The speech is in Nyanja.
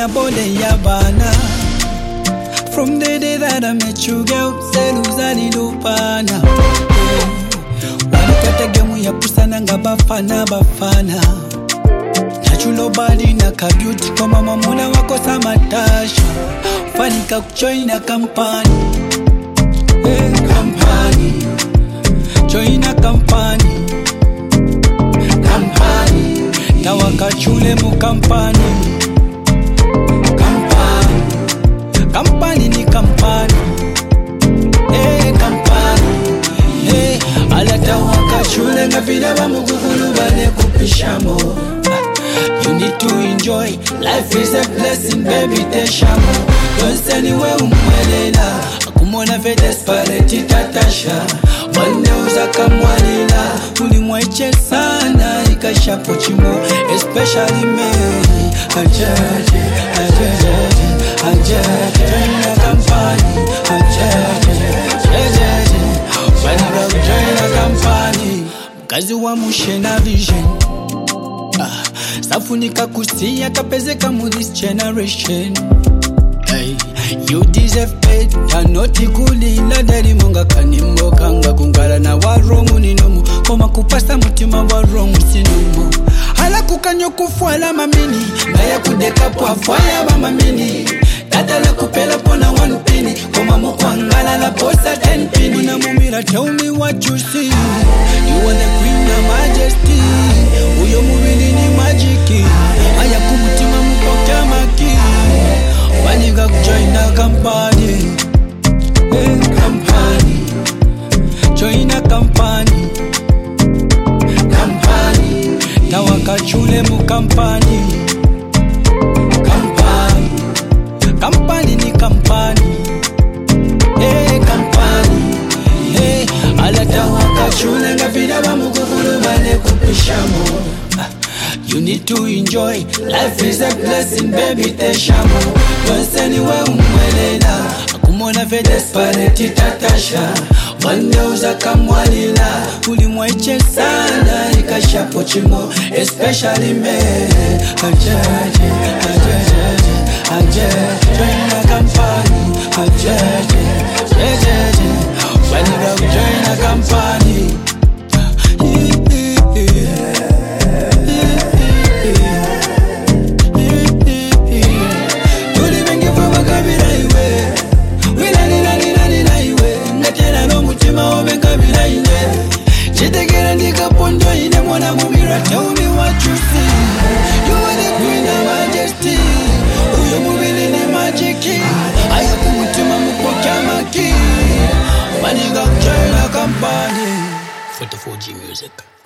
bode yabana. From the day that I met you, girl, seluzani lupana. Wanikata gemu ya pusana nga bafana bafana. Nachulo bali na kabyuti kwa mama muna wako samatasha. Fanika kujoina kampani. Kampani. Joina kampani. Kampani. Tawakachule mu kampani. Kampani. Kampani ni kampani. Kampani. Alata wakachule ngapila wa mugugulu bale kupishamo. You need to enjoy, life is a blessing baby teshamo. Don't say anywhere umwelela. Akumona fe desperate tatasha. Wande uza kamwalila. Ulimweche sana ikashapo chimo. Especially me. Ajaje, ajaje, ajaje. Join a company. Ajaje, ajaje. Wanda join a company. Mkazi wa mushena vision. Safunika kusia kapezeka mu this generation. Hey, you deserve it. Yanoti kulila dari monga kanimbo kanga kungala na warongu ninomu. Koma kupasa mutima warongu sinumu. Hala kukanyo kufuala mamini. Gaya kudeka puafaya wa mamini. Tata la kupela pona one penny. Koma mukwangala la posa 10 penny. Muna mumira tell me what you see. You are the queen of majesty. Uyo mubili ni majiki. Aya kumutima mupoka maki. Waniga kujoin a company. Company. Join a company. Company. Tawakachule mu company. Company. Company ni company. Company. Alata wakachule ngapila wa mugugulu bale kupishamo. You need to enjoy, life is a blessing baby teshamo. Don't say anywhere umwelela. Akumona fe desperate tatasha. Wande uza kamwalila. Ulimweche sana ikashapo chimo. Especially me. Ajaje, ajaje, ajaje. Join a company. Ajaje, ajaje. Waniga join a company. Tell me what you see. You are the queen of majesty. Uyo mubili ni majiki. Aya kumutima mupoka maki. Maniga join a company. 44G Music.